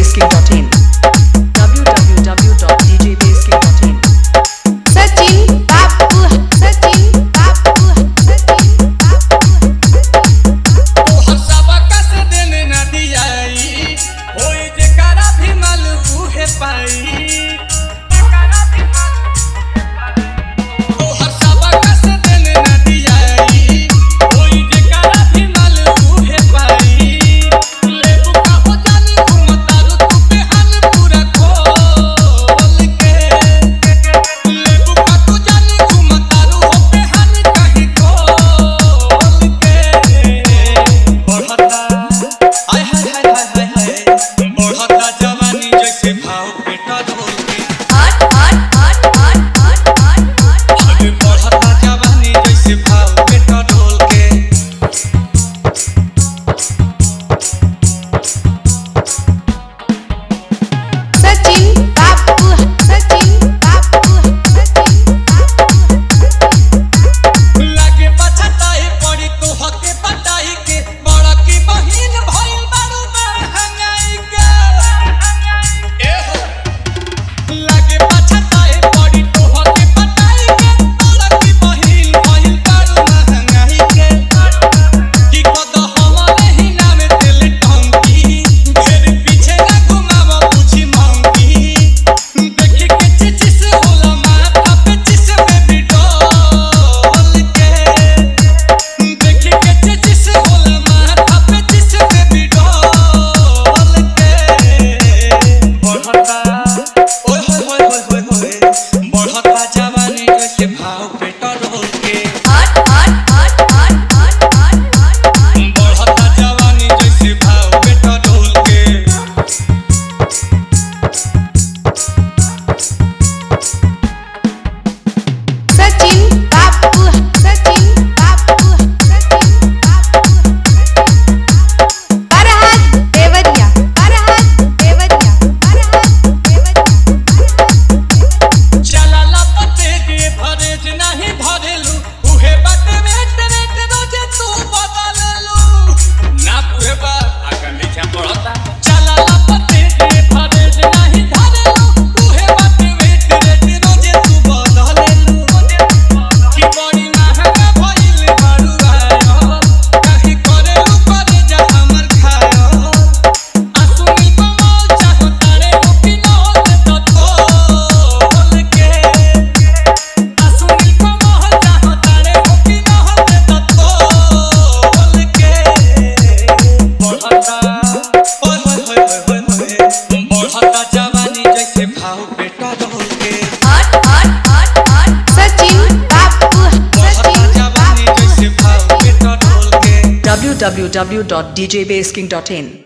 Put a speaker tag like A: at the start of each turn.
A: djbasking.in www.djbasking.in
B: Sachin बापू सचिन बापू सचिन बापू
C: तो हर सबका से देने न दियाई होई जेकरा भी माल उहे पाई तो हर सबका से देने न दियाई होई जेकरा भी माल उहे पाई लेबू का हो जानी घुमतारू तू बेहाल पूरा खोल के लेबू का तू जानी घुमतारू हो बेहाल कहीं खोल के बढ़ता हाय हाय हाय हाय हाय हाय बढ़ता जवानी जैसे भाव पेटा ढोल के अरे बढ़ता जवानी जैसे भाव पेटा ढोल के
B: सचिन बापू सचिन बापू सचिन बापू
C: लागे बचताई पड़ी तो हके पटाई के बड़ा की बहिन भइल बारू महंगाई के ए हो लागे बचताई पड़ी तो हके पटाई के बड़ा की बहिन भइल बारू महंगाई के की कद हमरे ही नाम तेल टंकी ढेर पीछे ना घुमावा पूछी मंकी देखी के चिच से होला माथा पे चिस में बिटोल के देखी के चिच से होला माथा पे चिस में बिटोल के बढ़ता ओए होए होए होए होए होए बढ़ता जवानी जैसे भाव पेटा ढोल के बढ़ता जवानी जैसे भाव पेटा ढोल के
B: सचिन बापू सचिन बापू सचिन बापू परहात देवरिया परहात देवरिया परहात देवरिया
C: चला लपटे के भरेज नहीं भरेलू उहे बाटे वेट वेट रोजे तू बदललू ना पुहे बा आगे नीचे पड़ता चला लपटे के भरेज नहीं भरेलू उहे बाटे वेट वेट रोजे तू बदललू की बड़ी महंगा भइल बारू आयो काहे करेलू करे जा हमर खायो आसुनी कमाल चाहो तारे ओकी नोल तो तोल के आसुनी कमाल चाहो तारे ओकी नोल तो तोल के बढ़ता ओए होए होए होए होए होए बढ़ता जवानी जैसे भाव पेटा ढोल के
B: सचिन बापू
C: बढ़ता
B: सचिन
C: जवानी जैसे भाव पेटा ढोल के
A: www.djbasking.in